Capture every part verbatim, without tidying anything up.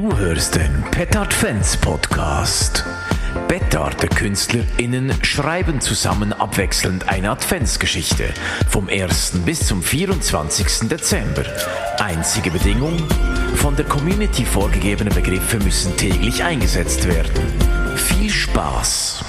Du hörst den Pet-Advents-Podcast. BetArt-KünstlerInnen schreiben zusammen abwechselnd eine Adventsgeschichte vom ersten bis zum vierundzwanzigsten Dezember. Einzige Bedingung: von der Community vorgegebene Begriffe müssen täglich eingesetzt werden. Viel Spaß!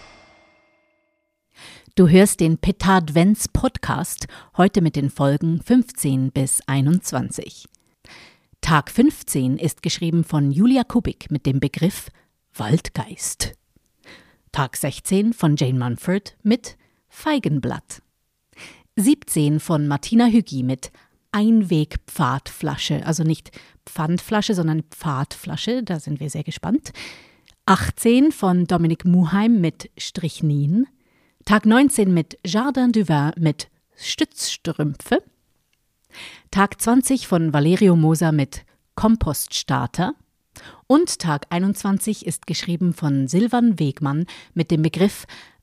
Du hörst den Pet-Advents-Podcast, heute mit den Folgen fünfzehn bis einundzwanzig. Tag fünfzehn ist geschrieben von Julia Kubik mit dem Begriff Waldgeist. Tag sechzehn von Jane Munford mit Feigenblatt. siebzehn von Martina Hüggi mit Einwegpfadflasche, also nicht Pfandflasche, sondern Pfadflasche, da sind wir sehr gespannt. achtzehn von Dominik Muheim mit Strichnin. Tag neunzehn mit Jardin du Vin mit Stützstrümpfe. Tag zwanzig von Valerio Moser mit Kompoststarter. Und Tag einundzwanzig ist geschrieben von Silvan Wegmann mit dem Begriff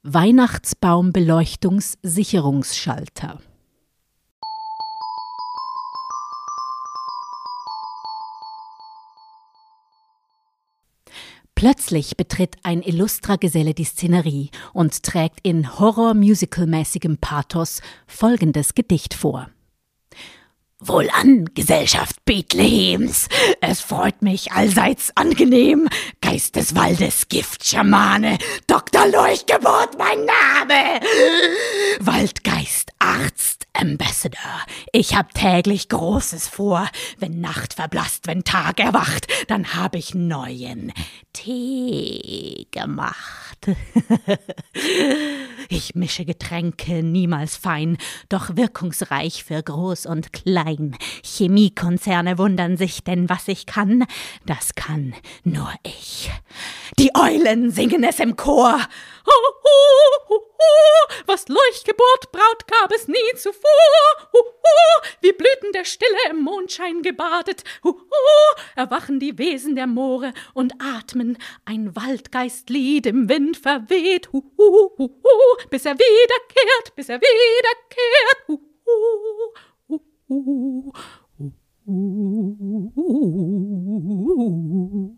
Weihnachtsbaumbeleuchtungssicherungsschalter. Plötzlich betritt ein illustrer Geselle die Szenerie und trägt in Horror-Musical-mäßigem Pathos folgendes Gedicht vor. Wohlan, Gesellschaft Bethlehems, es freut mich allseits angenehm, Geist des Waldes, Giftschamane, Doktor Leuchtgeburt mein Name, Waldgeist, Arzt, Ambassador, ich hab täglich Großes vor, wenn Nacht verblasst, wenn Tag erwacht, dann hab ich neuen Tee gemacht. Ich mische Getränke niemals fein, doch wirkungsreich für Groß und Klein. Chemiekonzerne wundern sich, denn was ich kann, das kann nur ich. Die Eulen singen es im Chor. Ho, ho, ho, ho, was Leuchtgeburt braut, gab es nie zuvor. Ho, ho, wie Blüten der Stille im Mondschein gebadet. Ho, ho, erwachen die Wesen der Moore und atmen ein Waldgeistlied im Wind verweht. Ho, ho, ho, ho, bis er wiederkehrt, bis er wiederkehrt. Ho, ho, ho, ho, ho, ho.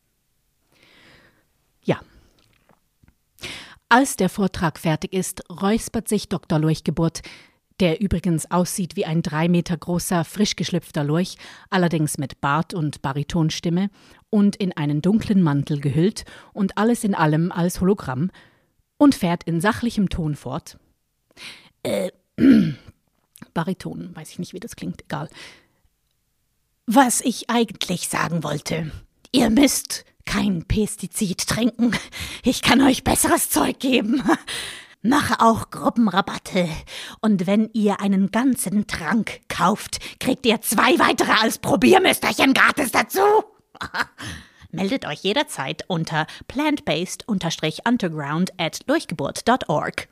Ja. Als der Vortrag fertig ist, räuspert sich Doktor Leuchtgeburt, der übrigens aussieht wie ein drei Meter großer, frisch geschlüpfter Lorch, allerdings mit Bart und Baritonstimme und in einen dunklen Mantel gehüllt und alles in allem als Hologramm, und fährt in sachlichem Ton fort. Äh, Bariton, weiß ich nicht, wie das klingt, egal. Was ich eigentlich sagen wollte, ihr müsst kein Pestizid trinken. Ich kann euch besseres Zeug geben. Mache auch Gruppenrabatte. Und wenn ihr einen ganzen Trank kauft, kriegt ihr zwei weitere als Probiermüsterchen gratis dazu. Meldet euch jederzeit unter plantbased-underground at leuchtgeburt dot org.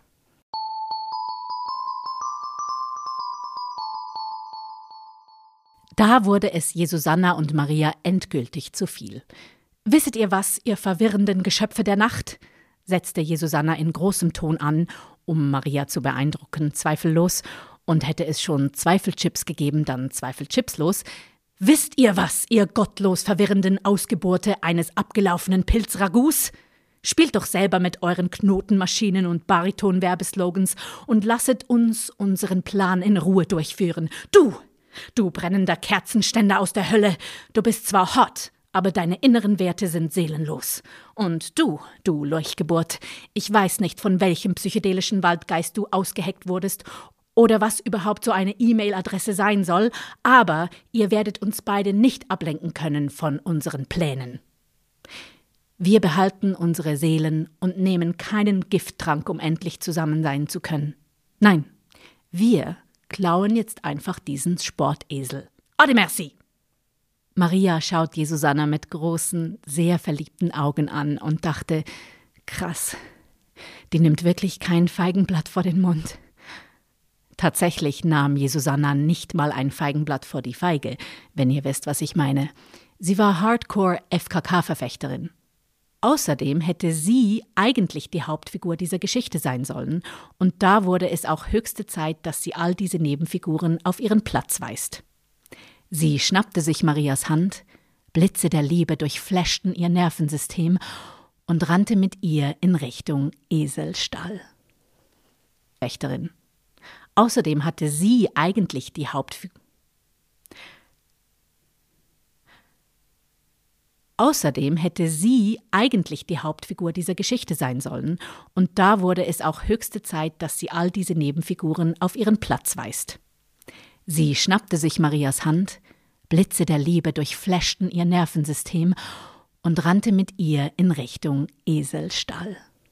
Da wurde es Jesusanna und Maria endgültig zu viel. »Wisset ihr was, ihr verwirrenden Geschöpfe der Nacht?« setzte Jesusanna in großem Ton an, um Maria zu beeindrucken, zweifellos. Und hätte es schon Zweifelchips gegeben, dann zweifelchipslos. »Wisst ihr was, ihr gottlos verwirrenden Ausgeburte eines abgelaufenen Pilzragus? Spielt doch selber mit euren Knotenmaschinen und Bariton-Werbeslogans und lasset uns unseren Plan in Ruhe durchführen. Du, du brennender Kerzenständer aus der Hölle, du bist zwar hot, aber deine inneren Werte sind seelenlos. Und du, du Leuchtgeburt, ich weiß nicht, von welchem psychedelischen Waldgeist du ausgeheckt wurdest oder was überhaupt so eine E-Mail-Adresse sein soll, aber ihr werdet uns beide nicht ablenken können von unseren Plänen. Wir behalten unsere Seelen und nehmen keinen Gifttrank, um endlich zusammen sein zu können. Nein, wir klauen jetzt einfach diesen Sportesel. Ade merci! Maria schaut Jesusanna mit großen, sehr verliebten Augen an und dachte, krass, die nimmt wirklich kein Feigenblatt vor den Mund. Tatsächlich nahm Jesusanna nicht mal ein Feigenblatt vor die Feige, wenn ihr wisst, was ich meine. Sie war Hardcore-F K K-Verfechterin. Außerdem hätte sie eigentlich die Hauptfigur dieser Geschichte sein sollen, und da wurde es auch höchste Zeit, dass sie all diese Nebenfiguren auf ihren Platz weist. Sie schnappte sich Marias Hand, Blitze der Liebe durchflashten ihr Nervensystem und rannte mit ihr in Richtung Eselstall. Wächterin. Außerdem hatte sie eigentlich die Hauptfigur. Außerdem hätte sie eigentlich die Hauptfigur dieser Geschichte sein sollen, und da wurde es auch höchste Zeit, dass sie all diese Nebenfiguren auf ihren Platz weist. Sie schnappte sich Marias Hand, Blitze der Liebe durchflashten ihr Nervensystem und rannte mit ihr in Richtung Eselstall.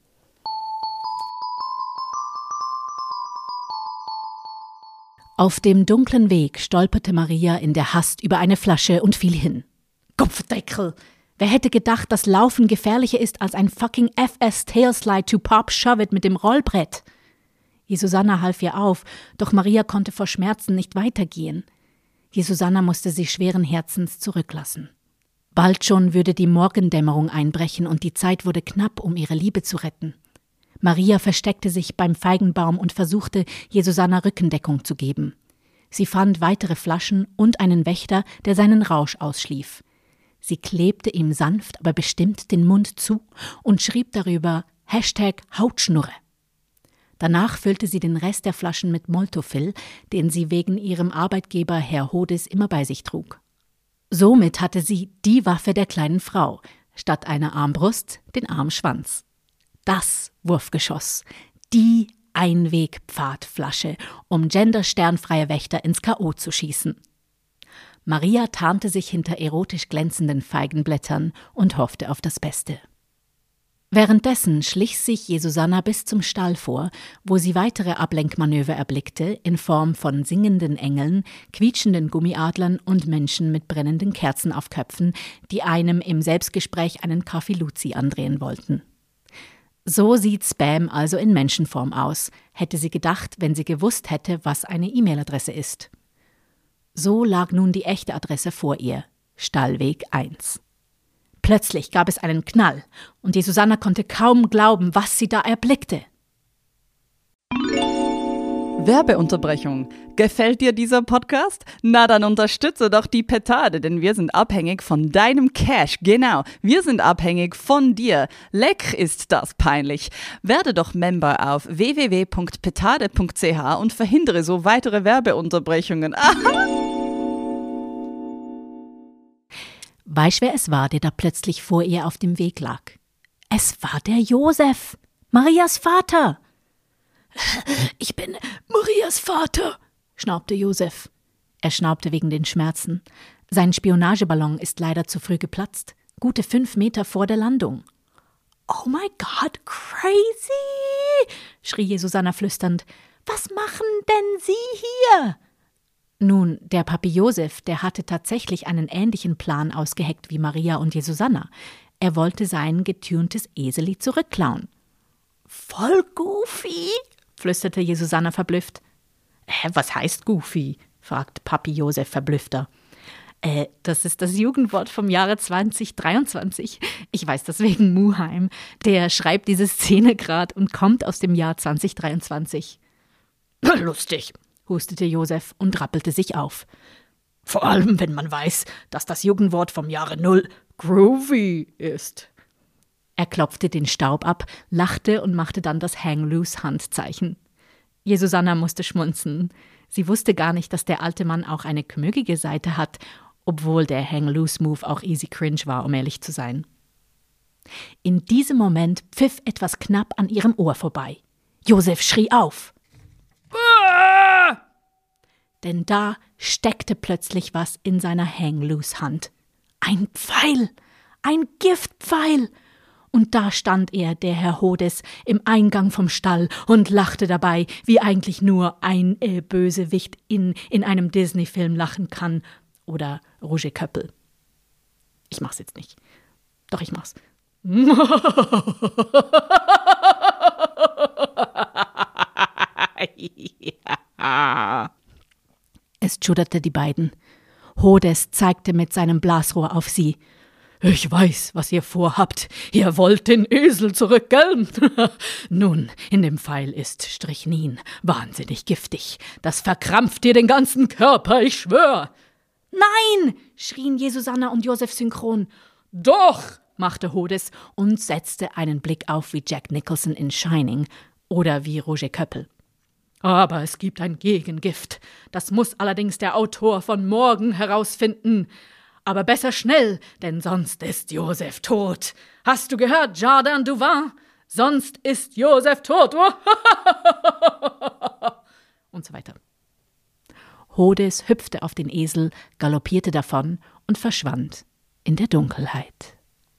Auf dem dunklen Weg stolperte Maria in der Hast über eine Flasche und fiel hin. Kopfdeckel! Wer hätte gedacht, dass Laufen gefährlicher ist als ein fucking F S Tailslide to Pop Shove It mit dem Rollbrett? Jesusanna half ihr auf, doch Maria konnte vor Schmerzen nicht weitergehen. Jesusanna musste sie schweren Herzens zurücklassen. Bald schon würde die Morgendämmerung einbrechen und die Zeit wurde knapp, um ihre Liebe zu retten. Maria versteckte sich beim Feigenbaum und versuchte, Jesusanna Rückendeckung zu geben. Sie fand weitere Flaschen und einen Wächter, der seinen Rausch ausschlief. Sie klebte ihm sanft, aber bestimmt den Mund zu und schrieb darüber Hashtag Hautschnurre. Danach füllte sie den Rest der Flaschen mit Moltofil, den sie wegen ihrem Arbeitgeber Herr Hodes immer bei sich trug. Somit hatte sie die Waffe der kleinen Frau, statt einer Armbrust den Armschwanz. Das Wurfgeschoss, die Einwegpfadflasche, um gendersternfreie Wächter ins K O zu schießen. Maria tarnte sich hinter erotisch glänzenden Feigenblättern und hoffte auf das Beste. Währenddessen schlich sich Jesusanna bis zum Stall vor, wo sie weitere Ablenkmanöver erblickte in Form von singenden Engeln, quietschenden Gummiadlern und Menschen mit brennenden Kerzen auf Köpfen, die einem im Selbstgespräch einen Kaffee Luzi andrehen wollten. So sieht Spam also in Menschenform aus, hätte sie gedacht, wenn sie gewusst hätte, was eine E-Mail-Adresse ist. So lag nun die echte Adresse vor ihr, Stallweg eins. Plötzlich gab es einen Knall und Jesusanna konnte kaum glauben, was sie da erblickte. Werbeunterbrechung. Gefällt dir dieser Podcast? Na, dann unterstütze doch die Petade, denn wir sind abhängig von deinem Cash. Genau, wir sind abhängig von dir. Leck ist das peinlich. Werde doch Member auf w w w punkt petade punkt c h und verhindere so weitere Werbeunterbrechungen. Aha! Weißt wer es war, der da plötzlich vor ihr auf dem Weg lag? Es war der Josef, Marias Vater. »Ich bin Marias Vater«, schnaubte Josef. Er schnaubte wegen den Schmerzen. Sein Spionageballon ist leider zu früh geplatzt, gute fünf Meter vor der Landung. »Oh my God, crazy«, schrie Jesusanna flüsternd. »Was machen denn Sie hier?« Nun, der Papi Josef, der hatte tatsächlich einen ähnlichen Plan ausgeheckt wie Maria und Jesusanna. Er wollte sein getuntes Eseli zurückklauen. »Voll goofy«, flüsterte Jesusanna verblüfft. »Hä, was heißt goofy?« fragte Papi Josef verblüffter. Äh, das ist das Jugendwort vom Jahre zwanzig dreiundzwanzig. Ich weiß das wegen Muheim. Der schreibt diese Szene gerade und kommt aus dem Jahr zwanzig dreiundzwanzig. »Lustig«, hustete Josef und rappelte sich auf. »Vor allem, wenn man weiß, dass das Jugendwort vom Jahre Null groovy ist.« Er klopfte den Staub ab, lachte und machte dann das Hang-Loose-Handzeichen. Jesusanna musste schmunzen. Sie wusste gar nicht, dass der alte Mann auch eine kmögige Seite hat, obwohl der Hang-Loose-Move auch easy cringe war, um ehrlich zu sein. In diesem Moment pfiff etwas knapp an ihrem Ohr vorbei. Josef schrie auf. Ah! Denn da steckte plötzlich was in seiner Hang-Loose-Hand. Ein Pfeil! Ein Giftpfeil! Und da stand er, der Herr Hodes, im Eingang vom Stall und lachte dabei, wie eigentlich nur ein äh, Bösewicht in, in einem Disney-Film lachen kann. Oder Roger Köppel. Ich mach's jetzt nicht. Doch, ich mach's. Ja. Es schuderte die beiden. Hodes zeigte mit seinem Blasrohr auf sie. »Ich weiß, was ihr vorhabt. Ihr wollt den Esel zurück, gell? Nun, in dem Pfeil ist Strychnin, wahnsinnig giftig. Das verkrampft dir den ganzen Körper, ich schwör.« Nein, schrien Jesusanna und Josef synchron. Doch, machte Hodes und setzte einen Blick auf wie Jack Nicholson in Shining oder wie Roger Köppel. Aber es gibt ein Gegengift. Das muss allerdings der Autor von morgen herausfinden. Aber besser schnell, denn sonst ist Josef tot. Hast du gehört, Jardin Duvin? Sonst ist Josef tot. Und so weiter. Hodes hüpfte auf den Esel, galoppierte davon und verschwand in der Dunkelheit.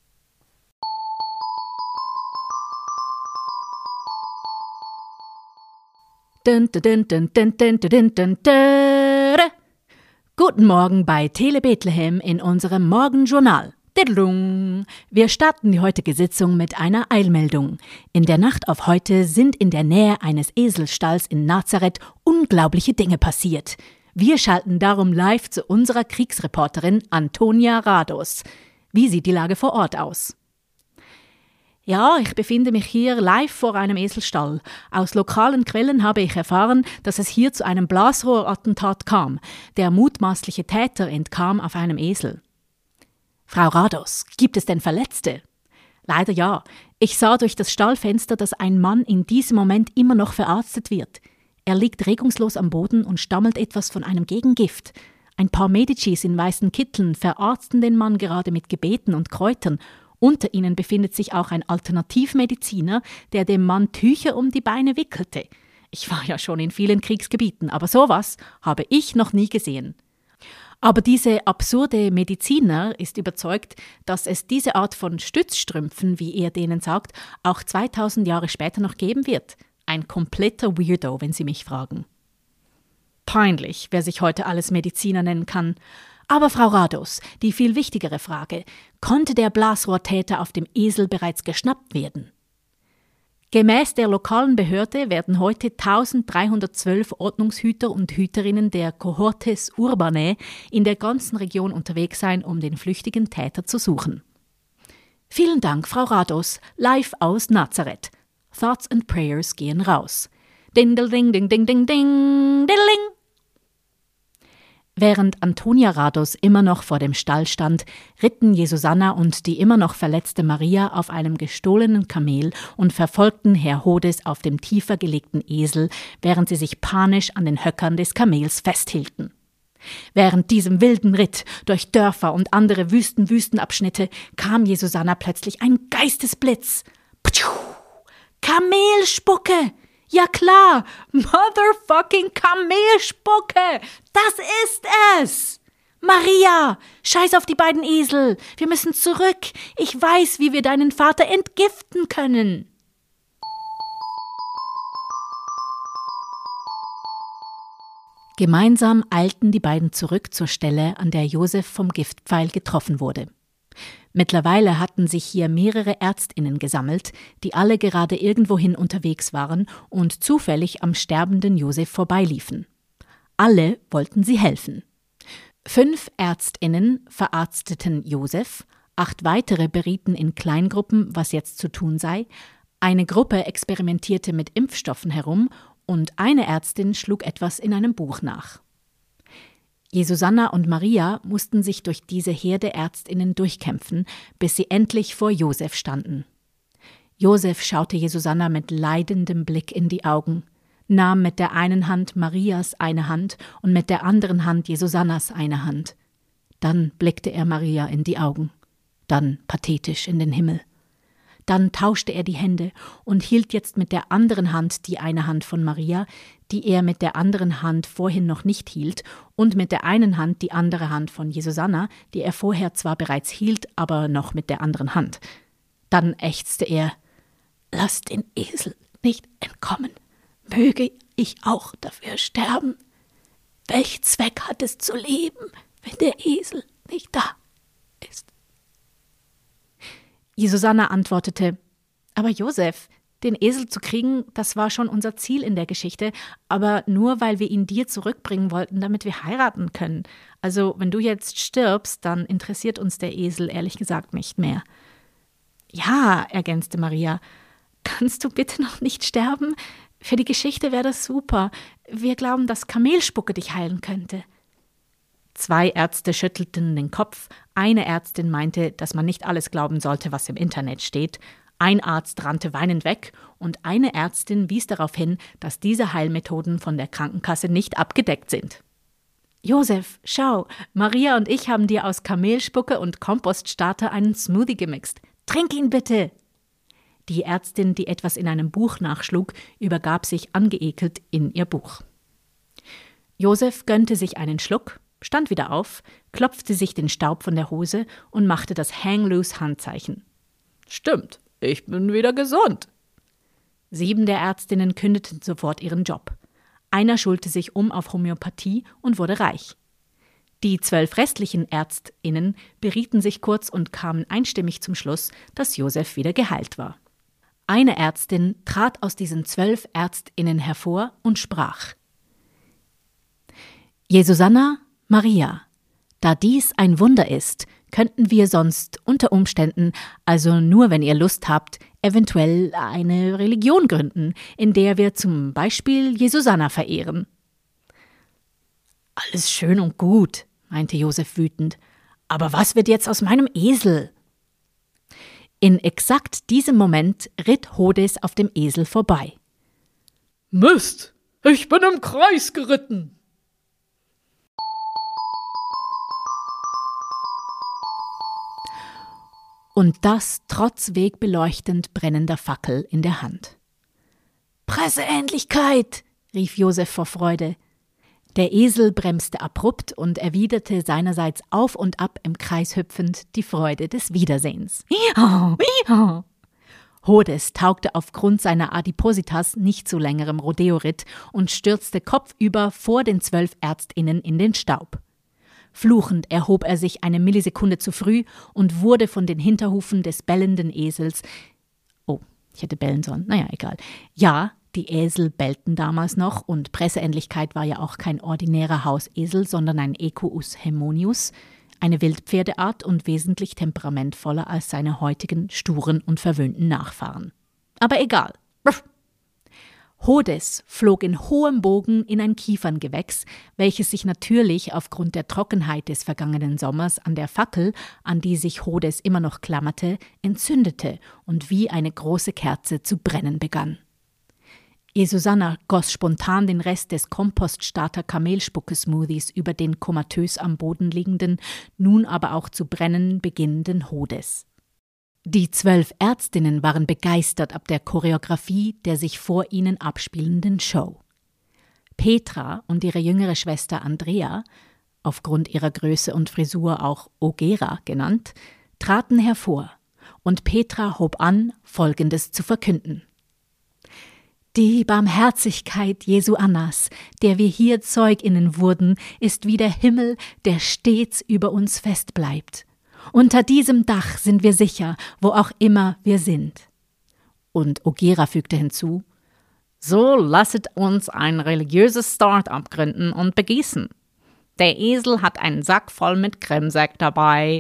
Dun, dun, dun, dun, dun, dun, dun, dun. Guten Morgen bei Tele Bethlehem in unserem Morgenjournal. Wir starten die heutige Sitzung mit einer Eilmeldung. In der Nacht auf heute sind in der Nähe eines Eselstalls in Nazareth unglaubliche Dinge passiert. Wir schalten darum live zu unserer Kriegsreporterin Antonia Rados. Wie sieht die Lage vor Ort aus? Ja, ich befinde mich hier live vor einem Eselstall. Aus lokalen Quellen habe ich erfahren, dass es hier zu einem Blasrohrattentat kam. Der mutmaßliche Täter entkam auf einem Esel. Frau Rados, gibt es denn Verletzte? Leider ja. Ich sah durch das Stallfenster, dass ein Mann in diesem Moment immer noch verarztet wird. Er liegt regungslos am Boden und stammelt etwas von einem Gegengift. Ein paar Medicis in weißen Kitteln verarzten den Mann gerade mit Gebeten und Kräutern. Unter ihnen befindet sich auch ein Alternativmediziner, der dem Mann Tücher um die Beine wickelte. Ich war ja schon in vielen Kriegsgebieten, aber sowas habe ich noch nie gesehen. Aber diese absurde Mediziner ist überzeugt, dass es diese Art von Stützstrümpfen, wie er denen sagt, auch zweitausend Jahre später noch geben wird. Ein kompletter Weirdo, wenn Sie mich fragen. Peinlich, wer sich heute alles Mediziner nennen kann. Aber Frau Rados, die viel wichtigere Frage, konnte der Blasrohrtäter auf dem Esel bereits geschnappt werden? Gemäß der lokalen Behörde werden heute eintausenddreihundertzwölf Ordnungshüter und Hüterinnen der Cohortes Urbanae in der ganzen Region unterwegs sein, um den flüchtigen Täter zu suchen. Vielen Dank, Frau Rados, live aus Nazareth. Thoughts and Prayers gehen raus. Ding, ding, ding, ding, ding, ding, ding, ding. Während Antonia Rados immer noch vor dem Stall stand, ritten Jesusanna und die immer noch verletzte Maria auf einem gestohlenen Kamel und verfolgten Herr Hodes auf dem tiefer gelegten Esel, während sie sich panisch an den Höckern des Kamels festhielten. Während diesem wilden Ritt durch Dörfer und andere Wüsten Wüstenabschnitte kam Jesusanna plötzlich ein Geistesblitz. Ptschuh! Kamelspucke! Ja klar, motherfucking Kamelspucke, das ist es! Maria, scheiß auf die beiden Esel, wir müssen zurück, ich weiß, wie wir deinen Vater entgiften können. Gemeinsam eilten die beiden zurück zur Stelle, an der Josef vom Giftpfeil getroffen wurde. Mittlerweile hatten sich hier mehrere ÄrztInnen gesammelt, die alle gerade irgendwohin unterwegs waren und zufällig am sterbenden Josef vorbeiliefen. Alle wollten sie helfen. Fünf ÄrztInnen verarzteten Josef, acht weitere berieten in Kleingruppen, was jetzt zu tun sei, eine Gruppe experimentierte mit Impfstoffen herum und eine Ärztin schlug etwas in einem Buch nach. Jesusanna und Maria mussten sich durch diese Herde ÄrztInnen durchkämpfen, bis sie endlich vor Josef standen. Josef schaute Jesusanna mit leidendem Blick in die Augen, nahm mit der einen Hand Marias eine Hand und mit der anderen Hand Jesusannas eine Hand. Dann blickte er Maria in die Augen, dann pathetisch in den Himmel. Dann tauschte er die Hände und hielt jetzt mit der anderen Hand die eine Hand von Maria, die er mit der anderen Hand vorhin noch nicht hielt, und mit der einen Hand die andere Hand von Jesusanna, die er vorher zwar bereits hielt, aber noch mit der anderen Hand. Dann ächzte er: »Lass den Esel nicht entkommen. Möge ich auch dafür sterben. Welch Zweck hat es zu leben, wenn der Esel nicht da ist?« Jesusanna antwortete: »Aber Josef, den Esel zu kriegen, das war schon unser Ziel in der Geschichte, aber nur, weil wir ihn dir zurückbringen wollten, damit wir heiraten können. Also, wenn du jetzt stirbst, dann interessiert uns der Esel ehrlich gesagt nicht mehr.« »Ja«, ergänzte Maria, »kannst du bitte noch nicht sterben? Für die Geschichte wäre das super. Wir glauben, dass Kamelspucke dich heilen könnte.« Zwei Ärzte schüttelten den Kopf, eine Ärztin meinte, dass man nicht alles glauben sollte, was im Internet steht, ein Arzt rannte weinend weg und eine Ärztin wies darauf hin, dass diese Heilmethoden von der Krankenkasse nicht abgedeckt sind. »Josef, schau, Maria und ich haben dir aus Kamelspucke und Kompoststarter einen Smoothie gemixt. Trink ihn bitte!« Die Ärztin, die etwas in einem Buch nachschlug, übergab sich angeekelt in ihr Buch. Josef gönnte sich einen Schluck, stand wieder auf, klopfte sich den Staub von der Hose und machte das Hang-Loose-Handzeichen. »Stimmt, ich bin wieder gesund.« Sieben der Ärztinnen kündeten sofort ihren Job. Einer schulte sich um auf Homöopathie und wurde reich. Die zwölf restlichen ÄrztInnen berieten sich kurz und kamen einstimmig zum Schluss, dass Josef wieder geheilt war. Eine Ärztin trat aus diesen zwölf ÄrztInnen hervor und sprach: »Jesusanna, Maria, da dies ein Wunder ist, könnten wir sonst unter Umständen, also nur wenn ihr Lust habt, eventuell eine Religion gründen, in der wir zum Beispiel Jesusanna verehren.« »Alles schön und gut«, meinte Josef wütend, »aber was wird jetzt aus meinem Esel?« In exakt diesem Moment ritt Hodes auf dem Esel vorbei. »Mist, ich bin im Kreis geritten!« Und das trotz wegbeleuchtend brennender Fackel in der Hand. »Presseähnlichkeit«, rief Josef vor Freude. Der Esel bremste abrupt und erwiderte seinerseits auf und ab im Kreis hüpfend die Freude des Wiedersehens. Iha, iha. Hodes taugte aufgrund seiner Adipositas nicht zu längerem Rodeoritt und stürzte kopfüber vor den zwölf ÄrztInnen in den Staub. Fluchend erhob er sich eine Millisekunde zu früh und wurde von den Hinterhufen des bellenden Esels… Oh, ich hätte bellen sollen, naja, egal. Ja, die Esel bellten damals noch und Presseähnlichkeit war ja auch kein ordinärer Hausesel, sondern ein Equus haemonius, eine Wildpferdeart und wesentlich temperamentvoller als seine heutigen sturen und verwöhnten Nachfahren. Aber egal. Hodes flog in hohem Bogen in ein Kieferngewächs, welches sich natürlich aufgrund der Trockenheit des vergangenen Sommers an der Fackel, an die sich Hodes immer noch klammerte, entzündete und wie eine große Kerze zu brennen begann. Jesusanna goss spontan den Rest des Kompoststarter-Kamelspucke-Smoothies über den komatös am Boden liegenden, nun aber auch zu brennen beginnenden Hodes. Die zwölf Ärztinnen waren begeistert ab der Choreografie der sich vor ihnen abspielenden Show. Petra und ihre jüngere Schwester Andrea, aufgrund ihrer Größe und Frisur auch Ogera genannt, traten hervor, und Petra hob an, Folgendes zu verkünden. Die Barmherzigkeit Jesu Annas, der wir hier ZeugInnen wurden, ist wie der Himmel, der stets über uns fest bleibt. Unter diesem Dach sind wir sicher, wo auch immer wir sind. Und Ogera fügte hinzu: So lasset uns ein religiöses Start-up gründen und begießen. Der Esel hat einen Sack voll mit Cremesekt dabei.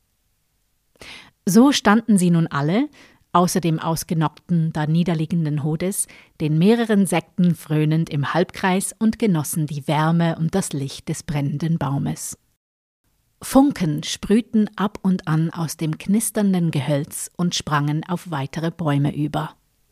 So standen sie nun alle, außer dem ausgenockten, da niederliegenden Hodes, den mehreren Sekten frönend im Halbkreis und genossen die Wärme und das Licht des brennenden Baumes. Funken sprühten ab und an aus dem knisternden Gehölz und sprangen auf weitere Bäume über.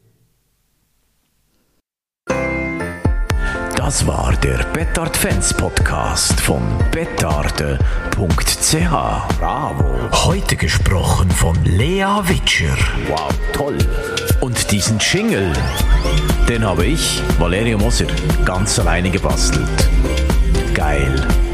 Das war der Betard Fans Podcast von betarde punkt c h. Bravo. Heute gesprochen von Lea Witscher. Wow, toll. Und diesen Jingle, den habe ich, Valerio Moser, ganz alleine gebastelt. Geil.